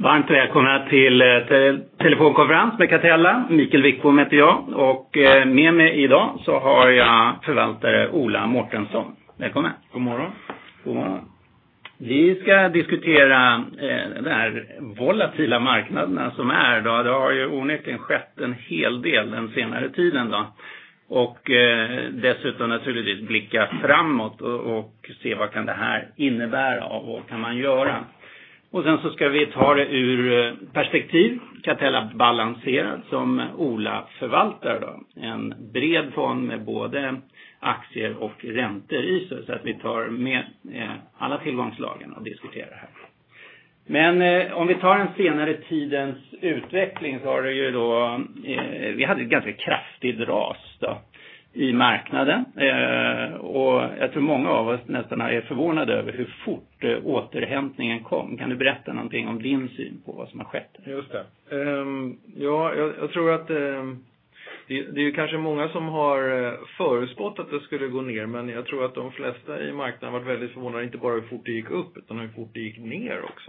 Varmt välkomna till telefonkonferens med Catella. Mikael Wickbom heter jag och med mig idag så har jag förvaltare Ola Mårtensson. Välkommen. God morgon. God morgon. Vi ska diskutera de här volatila marknaderna som är då. Det har ju onekligen skett en hel del den senare tiden då. Och dessutom naturligtvis blicka framåt och se vad kan det här innebära och vad kan man göra. Och sen så ska vi ta det ur perspektiv. Catella balanserad som Ola förvaltar då. En bred fond med både aktier och räntor i sig. Så att vi tar med alla tillgångslagen och diskuterar här. Men om vi tar den senare tidens utveckling så har det ju då, vi hade ett ganska kraftigt ras då i marknaden. Och jag tror många av oss nästan är förvånade över hur fort återhämtningen kom. Kan du berätta någonting om din syn på vad som har skett? Just det. Jag tror att det är ju kanske många som har förutspått att det skulle gå ner. Men jag tror att de flesta i marknaden har varit väldigt förvånade, inte bara hur fort det gick upp utan hur fort det gick ner också.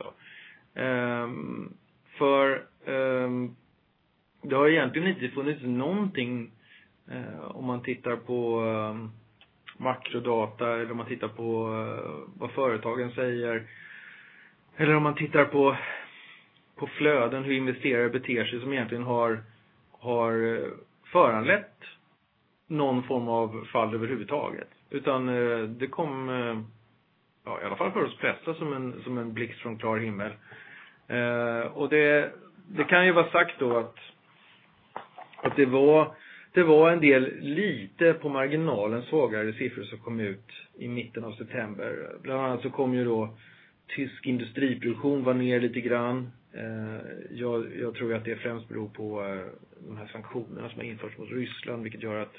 Det har egentligen inte funnits någonting om man tittar på makrodata eller om man tittar på vad företagen säger eller om man tittar på flöden, hur investerare beter sig som egentligen har föranlett någon form av fall överhuvudtaget. Utan det kom i alla fall för oss flesta som en blixt från klar himmel. Och det kan ju vara sagt då att det var en del lite på marginalen svagare siffror som kom ut i mitten av september. Bland annat så kom ju då tysk industriproduktion var ner lite grann. Jag tror att det främst beror på de här sanktionerna som har införts mot Ryssland, vilket gör att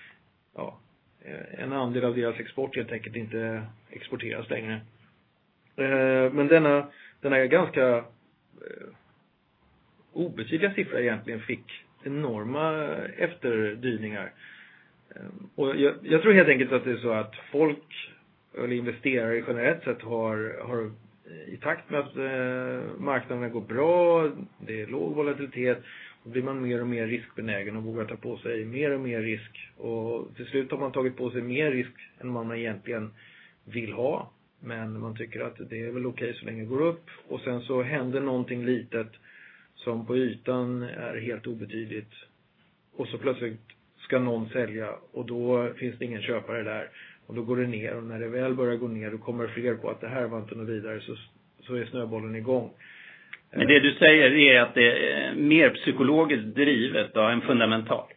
en andel av deras export helt enkelt inte exporteras längre. Men denna ganska obetydliga siffra egentligen fick enorma efterdyningar. Och jag tror helt enkelt att det är så att folk eller investerare generellt sett har i takt med att marknaderna går bra, det är låg volatilitet, då blir man mer och mer riskbenägen och vågar ta på sig mer och mer risk. Och till slut har man tagit på sig mer risk än man egentligen vill ha. Men man tycker att det är väl okej så länge det går upp. Och sen så händer någonting litet som på ytan är helt obetydligt. Och så plötsligt ska någon sälja och då finns det ingen köpare där. Och då går det ner, och när det väl börjar gå ner då kommer fler på att det här var inte något vidare, så är snöbollen igång. Men det du säger är att det är mer psykologiskt drivet då, än fundamentalt.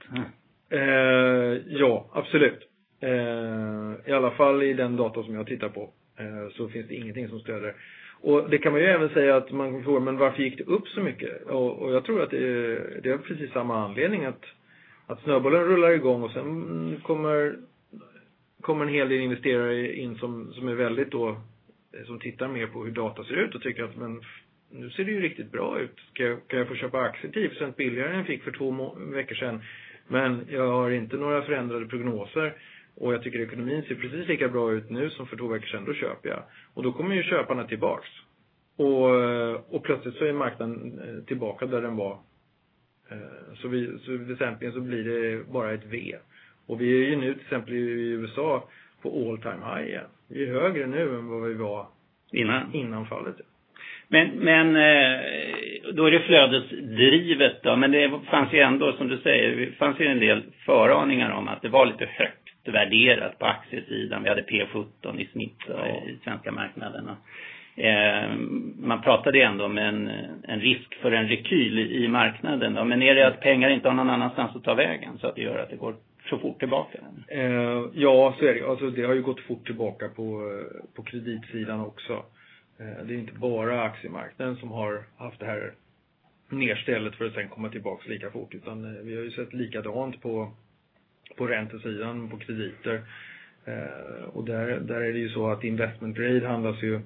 Ja, absolut. I alla fall i den data som jag tittar på så finns det ingenting som stöder. Och det kan man ju även säga att man får, men varför gick det upp så mycket? Och jag tror att det är precis samma anledning, att snöbollen rullar igång och sen kommer en hel del investerare in som är väldigt då, som tittar mer på hur data ser ut och tycker att men nu ser det ju riktigt bra ut. Kan jag få köpa aktier 10% billigare än jag fick för 2 veckor sedan, men jag har inte några förändrade prognoser och jag tycker ekonomin ser precis lika bra ut nu som för 2 veckor sedan, då köper jag. Och då kommer ju köparna tillbaks. Och plötsligt så är marknaden tillbaka där den var. Så väsentligen så blir det bara ett V. Och vi är ju nu till exempel i USA på all time high igen. Vi är högre nu än vad vi var innan fallet. Men då är det flödesdrivet då. Men det fanns ju ändå, som du säger, det fanns ju en del föraningar om att det var lite högt värderat på aktiesidan. Vi hade P17 i snitt i svenska marknaden. Man pratade ändå om en risk för en rekyl i marknaden då. Men är det att pengar inte har någon annanstans att ta vägen så att det gör att det går så fort tillbaka? Ja, så är det. Alltså, det har ju gått fort tillbaka på kreditsidan också. Det är inte bara aktiemarknaden som har haft det här nedstället för att sen komma tillbaka lika fort, utan vi har ju sett likadant på räntesidan, på krediter. Och där är det ju så att investment grade handlas ju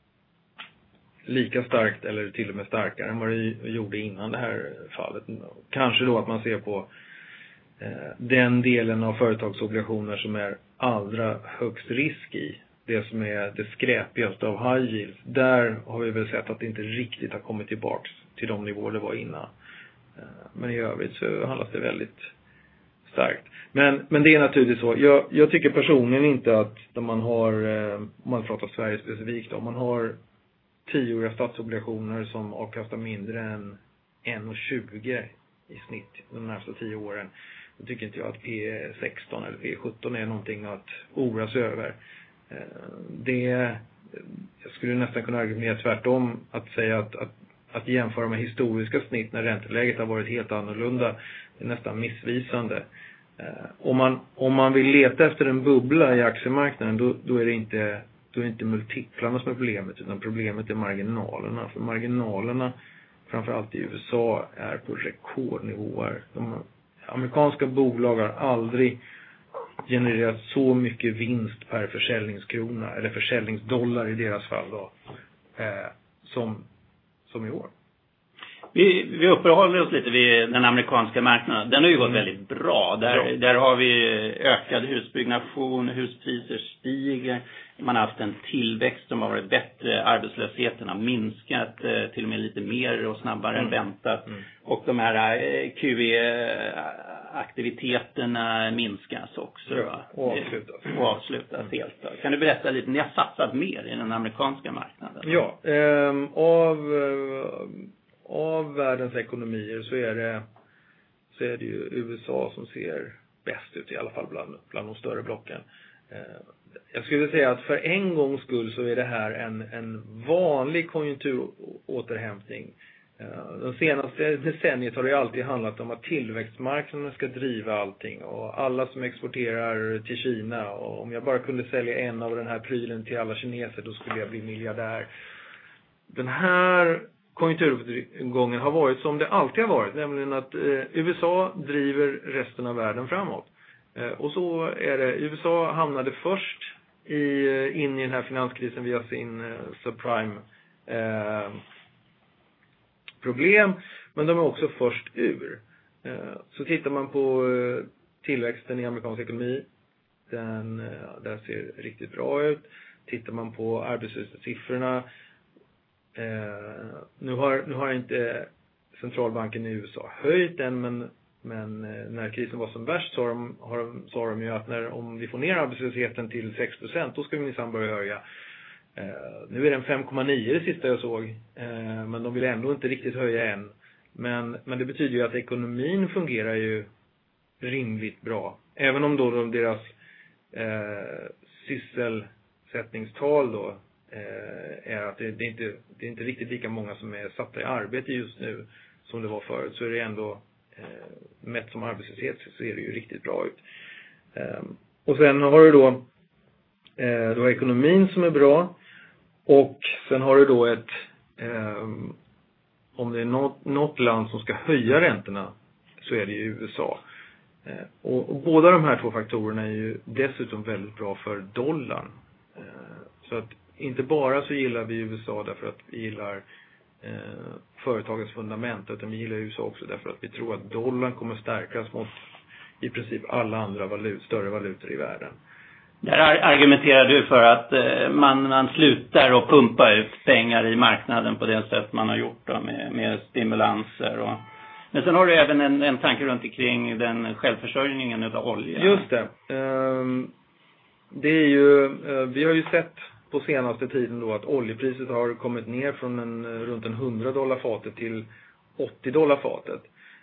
lika starkt eller till och med starkare än vad det gjorde innan det här fallet. Kanske då att man ser på den delen av företagsobligationer som är allra högst risk i. det som är det skräpigaste av high yields. Där har vi väl sett att det inte riktigt har kommit tillbaks till de nivåer det var innan. Men i övrigt så handlas det väldigt starkt. Men det är naturligtvis så. Jag tycker personligen inte att om man har, om man pratar Sverige specifikt då, om man har 10-åriga statsobligationer som avkastar mindre än 1,20 i snitt de närmaste 10 åren. Då tycker inte jag att P16 eller P17 är någonting att oras över. Jag skulle nästan kunna argumentera tvärtom att säga att jämföra med historiska snitt när ränteläget har varit helt annorlunda är nästan missvisande. Om man vill leta efter en bubbla i aktiemarknaden då är det inte multiplarna som är problemet, utan problemet är marginalerna. För marginalerna, framförallt i USA, är på rekordnivåer. De amerikanska bolag har aldrig genererat så mycket vinst per försäljningskrona, eller försäljningsdollar i deras fall då, som i år. Vi uppehåller oss lite vid den amerikanska marknaden. Den har ju gått väldigt bra. Där har vi ökad husbyggnation, huspriser stiger. Man har haft en tillväxt som har varit bättre. Arbetslösheten har minskat till och med lite mer och snabbare än väntat. Och de här QE-aktiviteterna minskas också. Ja, och avslutas helt. Då. Kan du berätta lite? Ni har satsat mer i den amerikanska marknaden. Ja, av världens ekonomier så är det ju USA som ser bäst ut, i alla fall bland de större blocken. Jag skulle säga att för en gångs skull så är det här en vanlig konjunkturåterhämtning. De senaste decenniet har det alltid handlat om att tillväxtmarknaden ska driva allting, och alla som exporterar till Kina, och om jag bara kunde sälja en av den här prylen till alla kineser, då skulle jag bli miljardär. Den här konjunkturuppgången har varit som det alltid har varit, nämligen att USA driver resten av världen framåt. Och så är det. USA hamnade först in i den här finanskrisen via sin subprime problem, men de är också först ur. Så tittar man på tillväxten i amerikansk ekonomi, där ser riktigt bra ut. Tittar man på arbetslöshetssiffrorna, nu har inte centralbanken i USA höjt den, men när krisen var som värst sa de ju att om vi får ner arbetslösheten till 6%, då ska vi minsann börja höja. Nu är den 5,9 det sista jag såg, men de vill ändå inte riktigt höja än. Men det betyder ju att ekonomin fungerar ju rimligt bra. Även om då deras sysselsättningstal då är att det är inte riktigt lika många som är satta i arbete just nu som det var förut, så är det ändå mätt som arbetslöshet så ser det ju riktigt bra ut. Och sen har du då ekonomin som är bra, och sen har du då om det är något land som ska höja räntorna så är det ju USA. Och båda de här två faktorerna är ju dessutom väldigt bra för dollarn. Så att inte bara så gillar vi USA därför att vi gillar företagens fundament, utan vi gillar USA också därför att vi tror att dollarn kommer stärkas mot i princip alla andra större valutor i världen. Där argumenterar du för att man slutar att pumpa ut pengar i marknaden på det sätt man har gjort då, med stimulanser. Men sen har du även en tanke runt omkring den självförsörjningen av olja. Just det. Det är ju, vi har ju sett på senaste tiden då att oljepriset har kommit ner från runt $100 fatet till $80 fatet.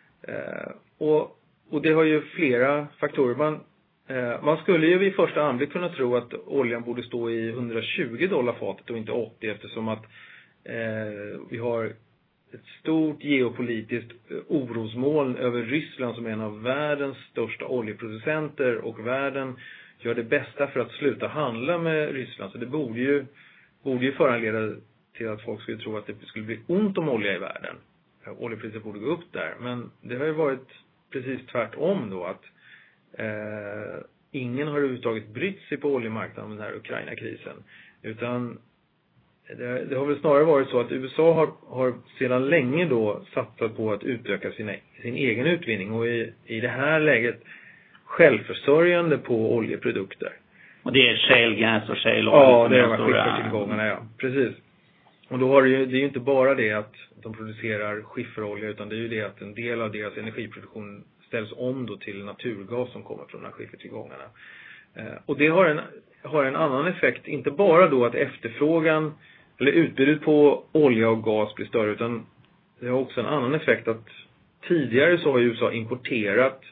Och det har ju flera faktorer. Man skulle ju vid första anblick kunna tro att oljan borde stå i $120 fatet och inte 80, eftersom att vi har ett stort geopolitiskt orosmoln över Ryssland som är en av världens största oljeproducenter, och världen gör det bästa för att sluta handla med Ryssland. Så det borde ju föranleda till att folk skulle tro att det skulle bli ont om olja i världen. Oljepriset borde gå upp där. Men det har ju varit precis tvärtom då, att ingen har överhuvudtaget brytt sig på oljemarknaden med den här Ukraina-krisen. Utan det har väl snarare varit så att USA har sedan länge då satsat på att utöka sin egen utvinning, och i det här läget självförsörjande på oljeprodukter. Och det är shale gas och shale oil. Ja, det är skiffertillgångarna, ja. Precis. Och då har det är ju inte bara det att de producerar skifferolja, utan det är ju det att en del av deras energiproduktion ställs om då till naturgas som kommer från de här skiffertillgångarna. Och det har en annan effekt, inte bara då att efterfrågan eller utbudet på olja och gas blir större, utan det har också en annan effekt att tidigare så har USA importerat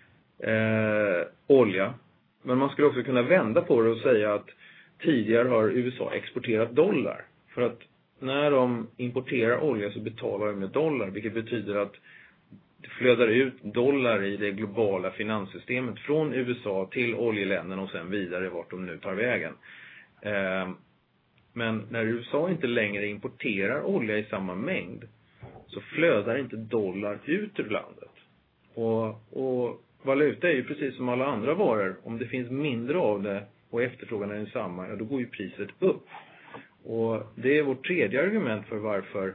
olja. Men man skulle också kunna vända på det och säga att tidigare har USA exporterat dollar. För att när de importerar olja så betalar de med dollar, vilket betyder att det flödar ut dollar i det globala finanssystemet från USA till oljeländerna och sen vidare vart de nu tar vägen. Men när USA inte längre importerar olja i samma mängd så flödar inte dollar ut ur landet. Och valuta är ju precis som alla andra varor. Om det finns mindre av det och efterfrågan är densamma, ja, då går ju priset upp. Och det är vårt tredje argument för varför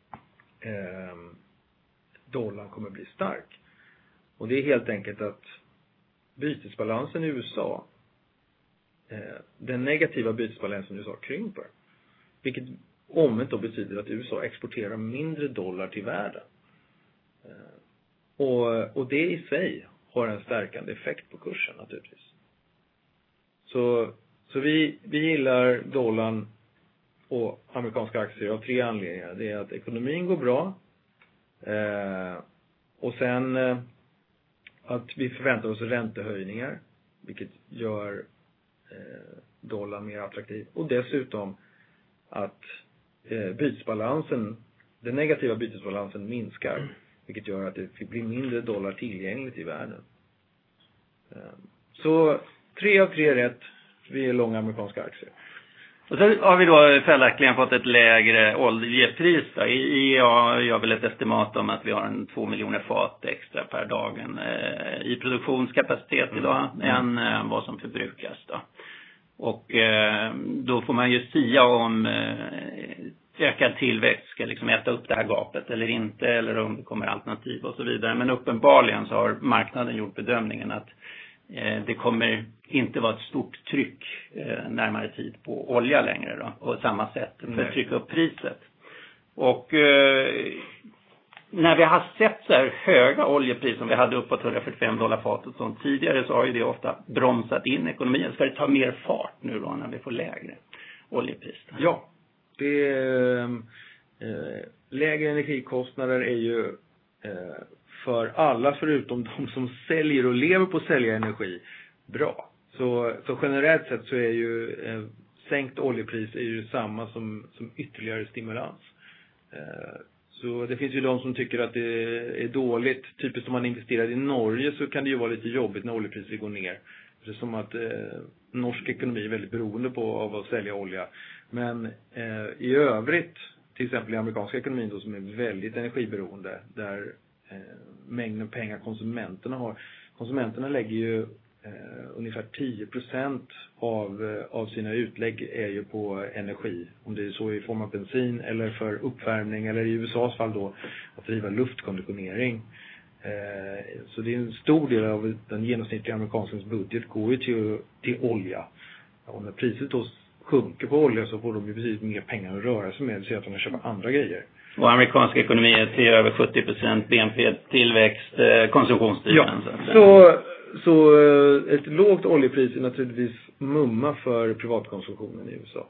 dollarn kommer bli stark. Och det är helt enkelt att bytesbalansen i USA, den negativa bytesbalansen i USA krymper. Vilket omvänt då betyder att USA exporterar mindre dollar till världen. Och det i sig har en stärkande effekt på kursen naturligtvis. Så vi gillar dollarn och amerikanska aktier av 3 anledningar. Det är att ekonomin går bra. Och sen att vi förväntar oss räntehöjningar, vilket gör dollarn mer attraktiv. Och dessutom att bytesbalansen, den negativa bytesbalansen minskar, vilket gör att det blir mindre dollar tillgängligt i världen. Så 3 av 3 rätt. Vi är långa amerikanska aktier. Och så har vi då följaktligen fått ett lägre oljepris då. IEA gör väl ett estimat om att vi har 2 miljoner fat extra per dagen i produktionskapacitet idag än vad som förbrukas då. Och då får man ju sia om ökad tillväxt ska liksom äta upp det här gapet eller inte, eller om det kommer alternativ och så vidare. Men uppenbarligen så har marknaden gjort bedömningen att det kommer inte vara ett stort tryck närmare tid på olja längre då, på samma sätt för att trycka upp priset. Och när vi har sett så här höga oljepris som vi hade uppåt $145 fatet som tidigare, så har ju det ofta bromsat in ekonomin. Ska det ta mer fart nu då när vi får lägre oljepris? Ja, det lägre energikostnader är ju för alla förutom de som säljer och lever på att sälja energi bra. Så generellt sett så är ju sänkt oljepris är ju samma som ytterligare stimulans. Så det finns ju de som tycker att det är dåligt. Typiskt om man investerar i Norge så kan det ju vara lite jobbigt när oljepriset går ner. Det är som att norsk ekonomi är väldigt beroende av att sälja olja. Men i övrigt, till exempel i amerikanska ekonomin då, som är väldigt energiberoende, där mängden pengar konsumenterna har. Konsumenterna lägger ju ungefär 10% av sina utlägg är ju på energi. Om det är så i form av bensin eller för uppvärmning, eller i USAs fall då att driva luftkonditionering. Så det är en stor del av den genomsnittliga amerikanskens budget går ju till olja. Och när priset då sjunker på olja så får de ju precis mer pengar att röra sig med, så att de kan köpa andra grejer. Och amerikansk ekonomi är till över 70% BNP-tillväxt, konsumtionsdriven. Ja, så ett lågt oljepris är naturligtvis mumma för privatkonsumtionen i USA.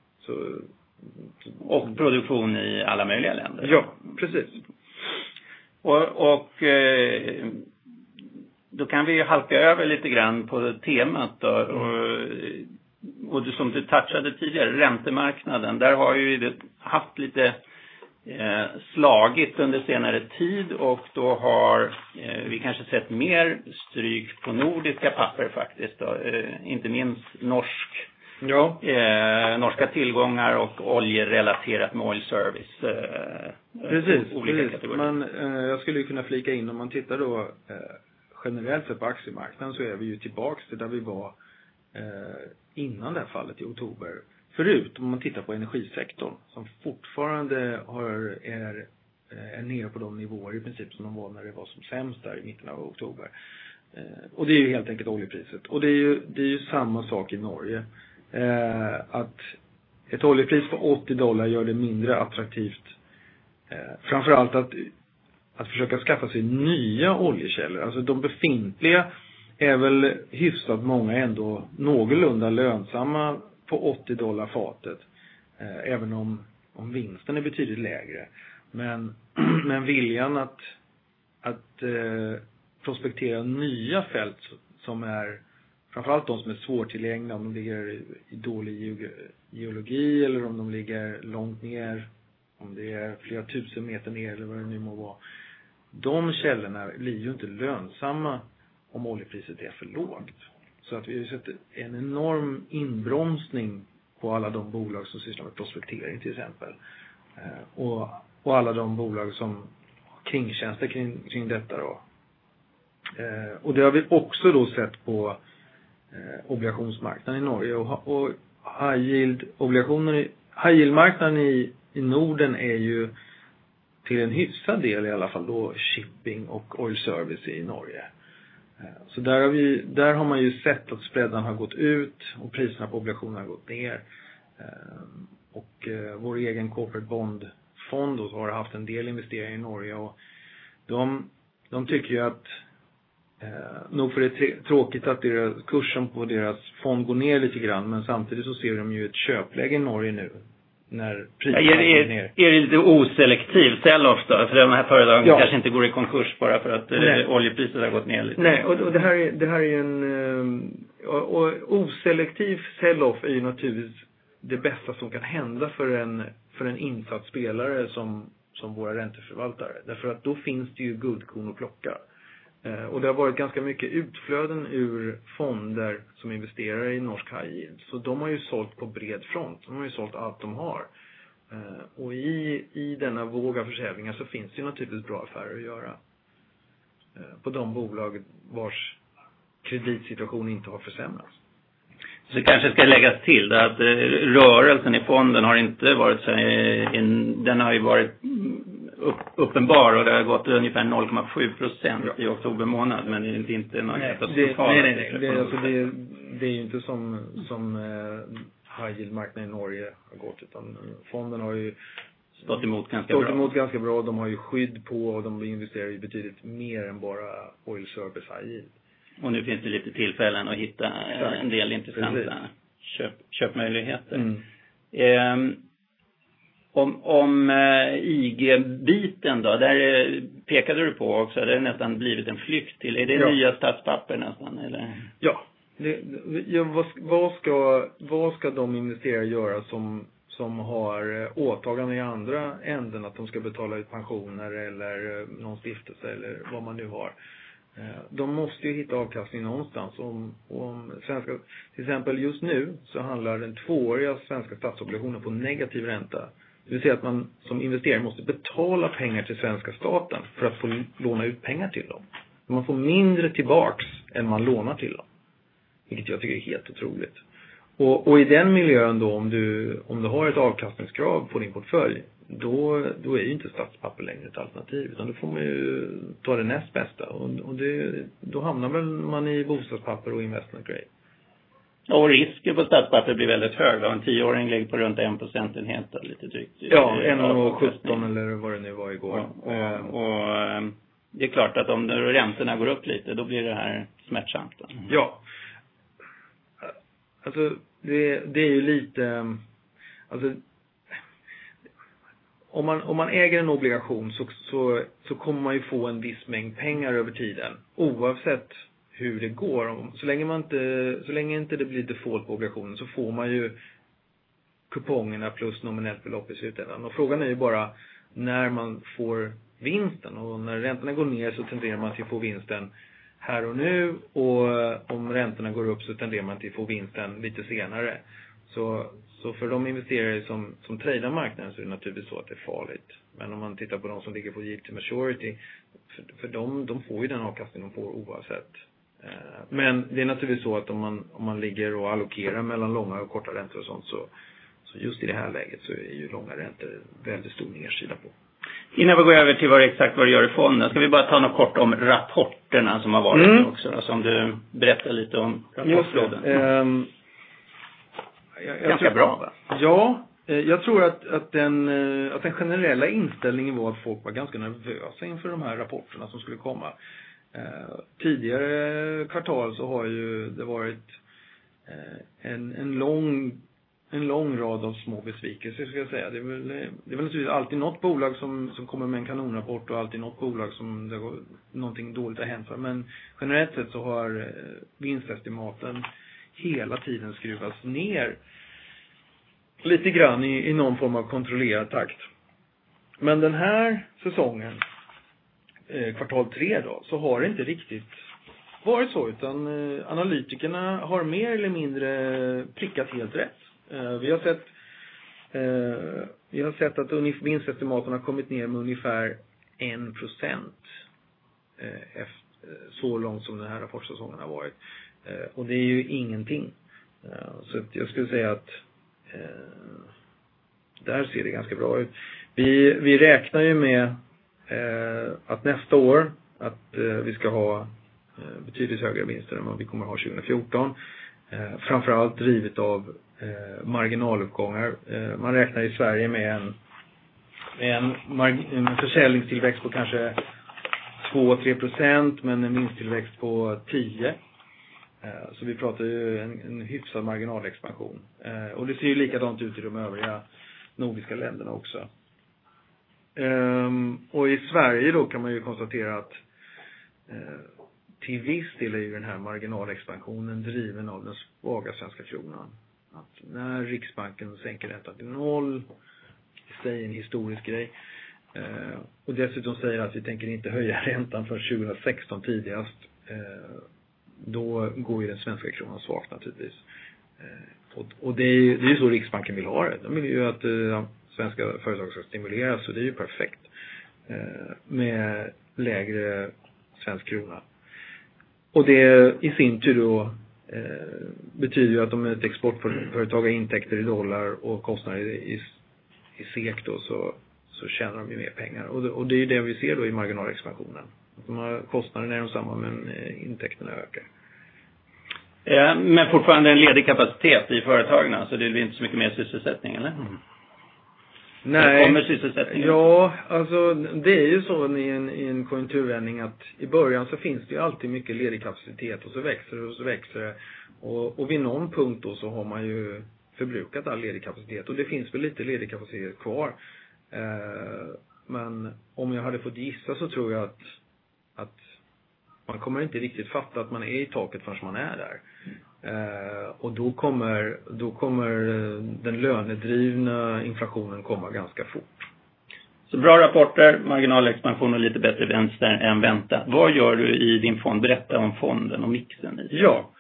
Och produktion i alla möjliga länder. Ja, precis. Och då kan vi halka över lite grann på temat då. Och som du touchade tidigare, räntemarknaden. Där har ju det haft lite slagit under senare tid, och då har vi kanske sett mer stryk på nordiska papper faktiskt då. Inte minst norska tillgångar och oljerelaterat med oil service. Precis. Men jag skulle ju kunna flika in, om man tittar då generellt sett på aktiemarknaden, så är vi ju tillbaks till där vi var innan det här fallet i oktober. Förutom om man tittar på energisektorn som fortfarande är nere på de nivåer i princip som de var när det var som sämst där i mitten av oktober. Och det är ju helt enkelt oljepriset. Och det är ju samma sak i Norge. Att ett oljepris på $80 gör det mindre attraktivt. Framförallt att försöka skaffa sig nya oljekällor. Alltså de befintliga är väl hyfsat många ändå någorlunda lönsamma på $80 fatet. Även om vinsten är betydligt lägre. Men viljan att prospektera nya fält som är framförallt de som är svårtillgängliga, om de ligger i dålig geologi eller om de ligger långt ner, om det är flera tusen meter ner eller vad det nu må vara. De källorna blir ju inte lönsamma om oljepriset är för lågt. Så att vi har sett en enorm inbromsning på alla de bolag som sysslar med prospektering till exempel. Och alla de bolag som kringtjänster kring detta då. Och det har vi också då sett på obligationsmarknaden i Norge. Och high yield-marknaden i Norden är ju till en hyfsad del i alla fall då shipping och oil service i Norge. Så där har man ju sett att spreadarna har gått ut och priserna på obligationer har gått ner. Och vår egen corporate bond-fond då har haft en del investeringar i Norge och de tycker ju att nog för det är tråkigt att kursen på deras fond går ner lite grann, men samtidigt så ser de ju ett köpläge i Norge nu när priserna går ner. Är det lite oselektiv sell-off då? För de här företagen kanske inte går i konkurs bara för att oljepriset har gått ner lite. Nej, och det här är ju och oselektiv sell-off är ju naturligtvis det bästa som kan hända för en insatt spelare som våra ränteförvaltare. Därför att då finns det ju guldkorn att plocka. Och det har varit ganska mycket utflöden ur fonder som investerar i norsk high yield. Så de har ju sålt på bred front. De har ju sålt allt de har. Och i denna våg av försäljningar så finns det ju naturligtvis bra affärer att göra. På de bolag vars kreditsituation inte har försämrats. Så det kanske ska läggas till att rörelsen i fonden har inte varit så, den har ju varit uppenbar och det har gått ungefär 0,7% i oktober månad, men det är inte något katastrofalt. Nej. Det är ju inte som high yield-marknaden i Norge har gått, utan fonden har ju stått emot ganska bra. De har ju skydd på och de investerar ju betydligt mer än bara oil service high yield. Och nu finns det lite tillfällen att hitta en del intressanta köpmöjligheter. Om IG-biten då, där pekade du på också, det är nästan blivit en flykt till. Är det nya statspapper nästan? Eller? Ja, vad ska de investerare göra som har åtaganden i andra änden, att de ska betala ut pensioner eller någon stiftelse eller vad man nu har. De måste ju hitta avkastning någonstans. Om svenska, till exempel just nu så handlar den 2-åriga svenska statsobligationen på negativ ränta. Det vill säga att man som investerare måste betala pengar till svenska staten för att få låna ut pengar till dem. Man får mindre tillbaks än man lånar till dem. Vilket jag tycker är helt otroligt. Och i den miljön då, om du har ett avkastningskrav på din portfölj, då är ju inte statspapper längre ett alternativ, utan då får man ju ta det näst bästa. Och då hamnar väl man i bostadspapper och investment grade. Och risken på statspapper blir väldigt hög. En 10-åring ligger på runt 1% lite drygt. Ja, 1,17 eller vad det nu var igår. Och det är klart att om räntorna går upp lite, då blir det här smärtsamt. Ja. Alltså, det är ju lite... Alltså, om man äger en obligation så kommer man ju få en viss mängd pengar över tiden. Oavsett hur det går. Så länge inte det blir default på obligationen så får man ju kupongerna plus nominellt belopp i slutändan. Och frågan är ju bara när man får vinsten. Och när räntorna går ner så tenderar man till att få vinsten här och nu. Och om räntorna går upp så tenderar man till att få vinsten lite senare. Så för de investerare som tradar marknaden så är det naturligtvis så att det är farligt. Men om man tittar på de som ligger på yield to maturity, för de får ju den avkastning de får oavsett. Men det är naturligtvis så att om man ligger och allokerar mellan långa och korta räntor och sånt Så just i det här läget så är ju långa räntor väldigt stor nedsida på. Innan vi går över till exakt vad du gör i fonden, ska vi bara ta något kort om rapporterna som har varit också. Alltså om du berättar lite om rapportflöden. Ganska bra, va? Ja, jag tror att den generella inställningen var att folk var ganska nervösa inför de här rapporterna som skulle komma. Tidigare kvartal så har ju det varit en lång rad av små besvikelser, ska jag säga. Det är väl naturligtvis alltid något bolag som kommer med en kanonrapport och alltid något bolag som någonting dåligt har hänt för. Men generellt sett så har vinstestimaten hela tiden skruvats ner lite grann i någon form av kontrollerad takt. Men den här säsongen, kvartal 3 då, så har det inte riktigt varit så, utan analytikerna har mer eller mindre prickat helt rätt. Vi har sett att vinstestimaten har kommit ner med ungefär 1% så långt som den här rapportsäsongen har varit. Och det är ju ingenting. Så att jag skulle säga att där ser det ganska bra ut. Vi räknar ju med att nästa år att vi ska ha betydligt högre vinster än vad vi kommer ha 2014. Framförallt drivet av marginaluppgångar. Man räknar i Sverige med en försäljningstillväxt på kanske 2-3%, men en vinsttillväxt på 10%. Så vi pratar ju en hyfsad marginalexpansion. Och det ser ju likadant ut i de övriga nordiska länderna också. Och i Sverige då kan man ju konstatera att till viss del är ju den här marginalexpansionen driven av den svaga svenska kronan. Att när Riksbanken sänker räntan till 0, det är en historisk grej. Och dessutom säger att vi tänker inte höja räntan för 2016 tidigast. Då går ju den svenska kronan svagt naturligtvis. Och det är ju så Riksbanken vill ha det. De vill ju att svenska företag ska stimuleras, så det är ju perfekt. Med lägre svensk krona. Och det i sin tur då betyder ju att om ett exportföretag har intäkter i dollar och kostnader i SEK då, så tjänar de ju mer pengar. Och det är ju det vi ser då i marginalexpansionen. Kostnaderna är de samma, men intäkterna ökar. Men fortfarande en ledig kapacitet i företagen, så det blir inte så mycket mer sysselsättning, eller? Nej. Kommer sysselsättningen? Ja, alltså det är ju så i en konjunkturvändning att i början så finns det ju alltid mycket ledig kapacitet och så växer det. Och vid någon punkt då så har man ju förbrukat all ledig kapacitet, och det finns väl lite ledig kapacitet kvar. Men om jag hade fått gissa så tror jag att man kommer inte riktigt fatta att man är i taket förrän man är där. Och då kommer den lönedrivna inflationen komma ganska fort. Så bra rapporter, marginalexpansion och lite bättre vänster än väntat. Vad gör du i din fond? Berätta om fonden och mixen i det. Ja,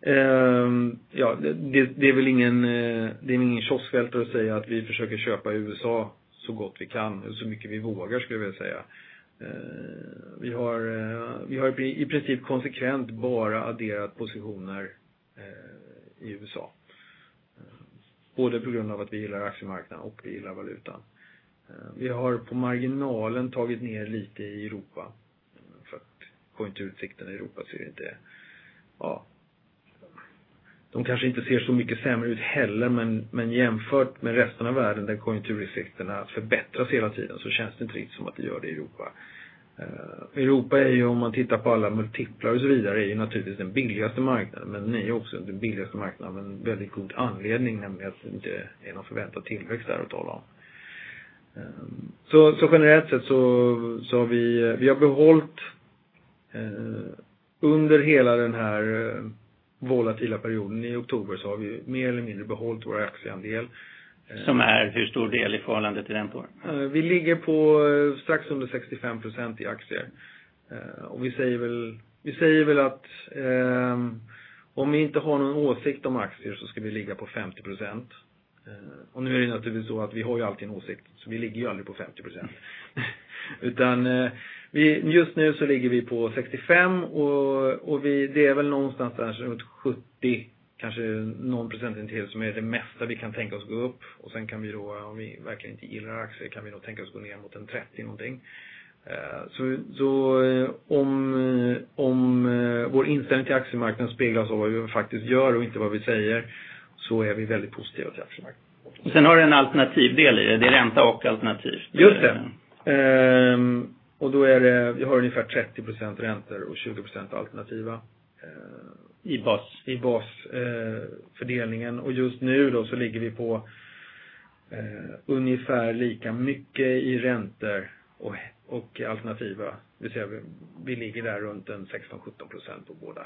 det är väl ingen kioskvältare att säga att vi försöker köpa i USA så gott vi kan, så mycket vi vågar skulle jag vilja säga. Vi har i princip konsekvent bara adderat positioner i USA. Både på grund av att vi gillar aktiemarknaden och vi gillar valutan. Vi har på marginalen tagit ner lite i Europa. För att konjunkturutsikten i Europa ser inte... Ja, de kanske inte ser så mycket sämre ut heller, men jämfört med resten av världen där konjunkturutsikterna förbättras hela tiden, så känns det inte riktigt som att det gör det i Europa. Europa är ju, om man tittar på alla multiplar och så vidare, är ju naturligtvis den billigaste marknaden, men den är ju också den billigaste marknaden med en väldigt god anledning, nämligen att det inte är någon förväntad tillväxt där att tala om. Så generellt sett så har vi har behållit under hela den här volatila perioden i oktober, så har vi mer eller mindre behållit vår aktieandel. Som är hur stor del i förhållande till räntor? Vi ligger på strax under 65% i aktier. Och vi säger väl att om vi inte har någon åsikt om aktier så ska vi ligga på 50%. Och nu är det naturligtvis så att vi har ju alltid en åsikt, så vi ligger ju aldrig på 50%. Utan just nu så ligger vi på 65 och det är väl någonstans där runt 70, kanske någon procentenhet som är det mesta vi kan tänka oss gå upp. Och sen kan vi då, om vi verkligen inte gillar aktier, kan vi nog tänka oss gå ner mot en 30 någonting. Så om vår inställning till aktiemarknaden speglas av vad vi faktiskt gör och inte vad vi säger, så är vi väldigt positiva till aktiemarknaden. Och sen har du en alternativ del i det. Det är ränta och alternativ. Just det. Och då är det, vi har ungefär 30% räntor och 20% alternativa. I basfördelningen. Och just nu då så ligger vi på ungefär lika mycket i räntor och alternativa. Det vill säga vi ligger där runt en 16-17% på båda.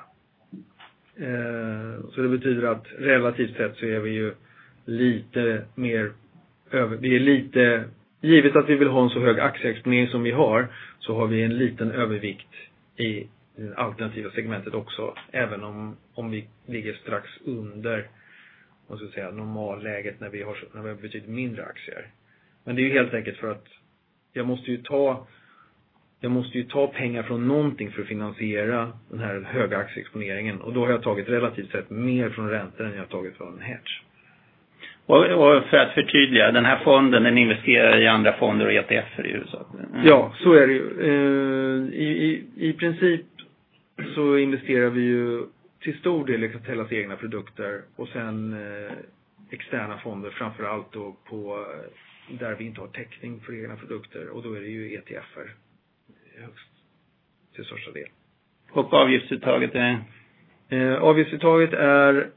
Så det betyder att relativt sett så är vi ju lite mer vi är lite, givet att vi vill ha en så hög aktieexponering som vi har, så har vi en liten övervikt i alternativa segmentet också, även om vi ligger strax under, vad ska jag säga, normalläget när vi har betydligt mindre aktier. Men det är ju helt enkelt för att jag måste ju ta pengar från någonting för att finansiera den här höga aktieexponeringen, och då har jag tagit relativt sett mer från räntor än jag har tagit från hedge. Och för att förtydliga, den här fonden, den investerar i andra fonder och ETF:er i huvudsak. Ja, så är det ju. I princip så investerar vi ju till stor del i Catellas egna produkter och sen externa fonder, framförallt då på där vi inte har täckning för egna produkter, och då är det ju ETF:er högst till största del. Och avgiftsuttaget är? Avgiftsuttaget är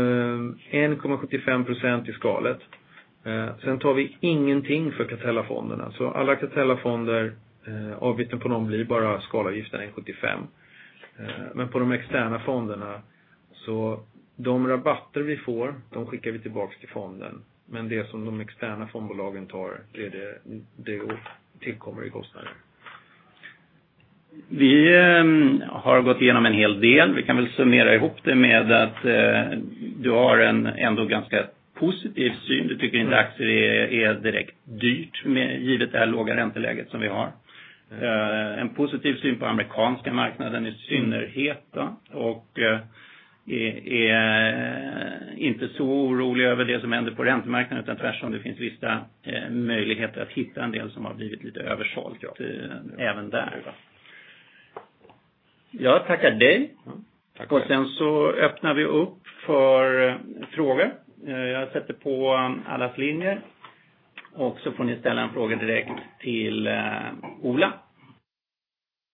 1,75% i skalet. Sen tar vi ingenting för Catella-fonderna. Så alla Catella-fonder, avgiften på dem blir bara skalavgiften 1,75. Men på de externa fonderna, så de rabatter vi får, de skickar vi tillbaka till fonden. Men det som de externa fondbolagen tar, det tillkommer i kostnader. Vi har gått igenom en hel del. Vi kan väl summera ihop det med att du har en ändå ganska positiv syn. Du tycker inte aktier är direkt dyrt med givet det här låga ränteläget som vi har. En positiv syn på amerikanska marknaden i synnerhet då, och är inte så orolig över det som händer på räntemarknaden, utan tvärtom, det finns vissa möjligheter att hitta en del som har blivit lite översålt även där. Jag tackar dig. Tack. Och sen så öppnar vi upp för frågor. Jag sätter på allas linjer. Och så får ni ställa en fråga direkt till Ola.